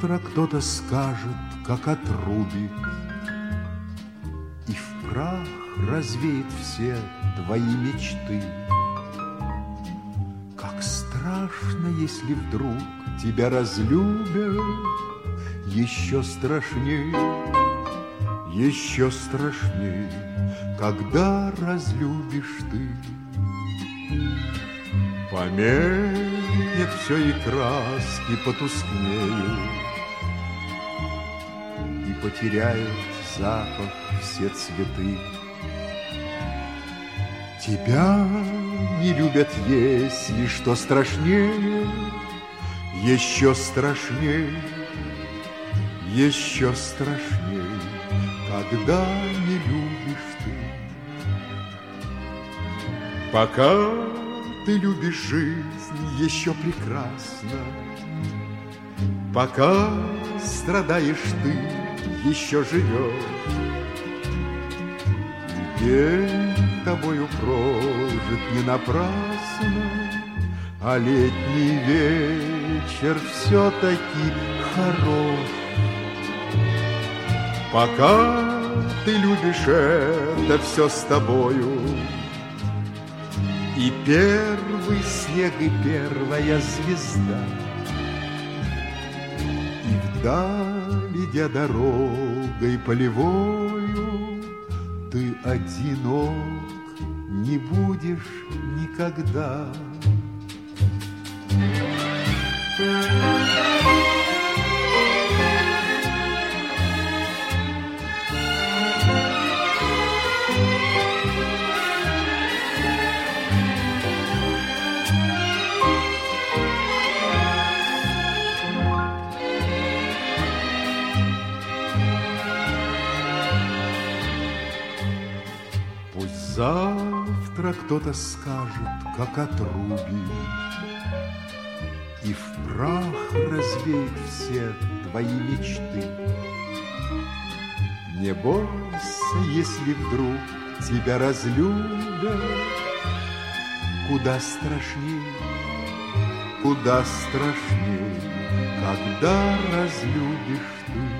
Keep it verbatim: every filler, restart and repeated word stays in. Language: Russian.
завтра кто-то скажет, как отрубит, и в прах развеет все твои мечты. Как страшно, если вдруг тебя разлюбят, еще страшней, еще страшней, когда разлюбишь ты. Померкнет все, и краски потускнеют, и потеряют запах все цветы. Тебя не любят, если что страшнее, еще страшнее, еще страшнее, когда не любишь ты. Пока ты любишь жизнь, еще прекрасно, пока страдаешь ты, еще живешь. И день тобою прожит не напрасно, а летний вечер все-таки хорош. Пока ты любишь это все с тобою, и первый снег, и первая звезда, и вдаль, идя дорогой полевою, ты одинок не будешь никогда. Завтра кто-то скажет, как отрубит, и в прах развеет все твои мечты. Не бойся, если вдруг тебя разлюбят, куда страшней, куда страшней, когда разлюбишь ты.